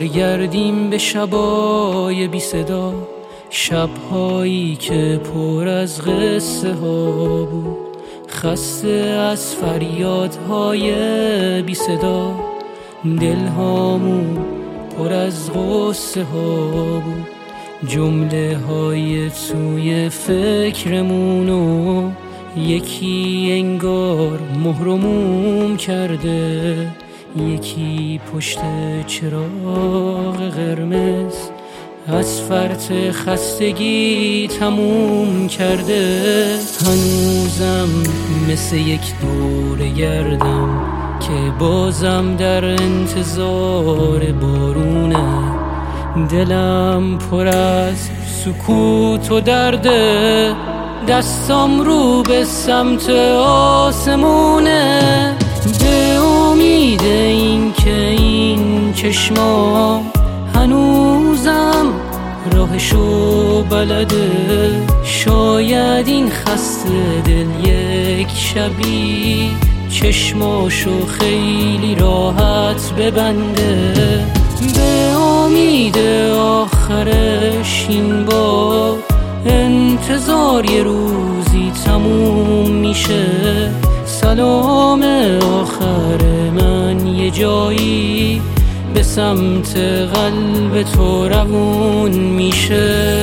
برگردیم به شبای بی صدا، شبهایی که پر از قصه ها بود، خسته از فریادهای بی صدا. دلهامون پر از غصه ها بود، جمله های توی فکرمونو یکی انگار مهرموم کرده، یکی پشت چراغ قرمز از فرط خستگی تموم کرده. هنوزم مثل یک دور گردم که بازم در انتظار بارونه، دلم پر از سکوت و درده، دستم رو به سمت آسمونه. به امید این که این چشما هنوزم راهشو بلده، شاید این خسته دل یک شبی چشماشو خیلی راحت ببنده. به امید آخرش این بار انتظار یه روزی تموم میشه، سلام آخر من یه جایی به سمت قلب تو روون میشه.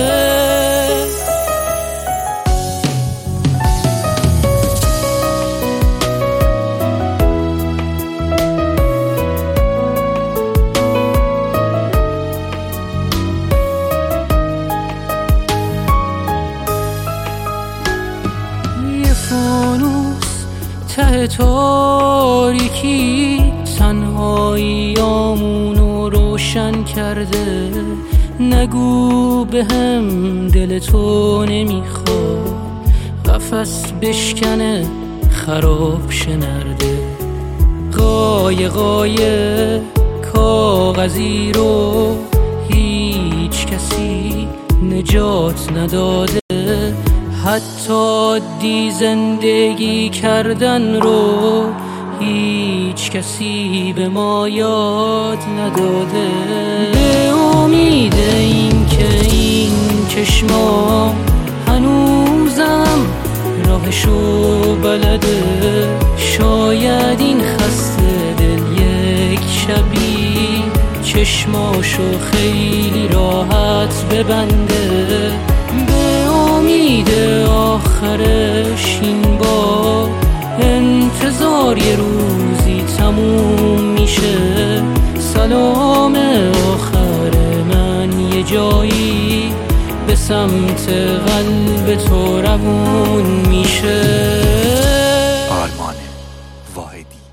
فانوس ته تاریکی تنهاییامونو روشن کرده، نگو به هم دل تو نمیخواد قفس بشکنه خراب شنرده. قایقای کاغذی رو هیچ کسی نجات نداده، حتی عادی زندگی کردن رو هیچ کسی به ما یاد نداده. به امید این که این چشما هنوزم راهشو بلده، شاید این خسته دل یک شبی چشماشو خیلی راحت ببنده. به امید آخرش این بار انتظار یه روزی تموم میشه، سلام آخر من یه جایی به سمت قلب تو روون میشه. آرمان واحدی.